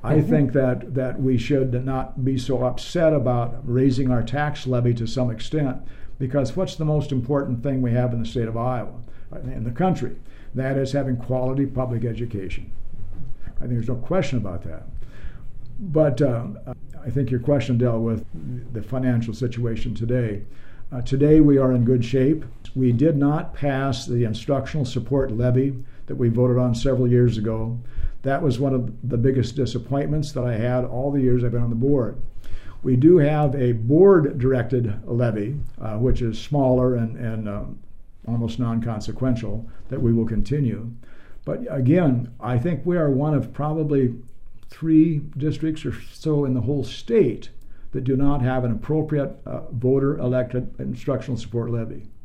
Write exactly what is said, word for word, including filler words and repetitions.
I mm-hmm. think that, that we should not be so upset about raising our tax levy to some extent, because what's the most important thing we have in the state of Iowa, in the country? That is having quality public education. I think there's no question about that. But uh, I think your question dealt with the financial situation today. Uh, today we are in good shape. We did not pass the instructional support levy that we voted on several years ago. That was one of the biggest disappointments that I had all the years I've been on the board. We do have a board-directed levy, uh, which is smaller and, and um, almost non-consequential, that we will continue. But again, I think we are one of probably three districts or so in the whole state that do not have an appropriate uh, voter-elected instructional support levy.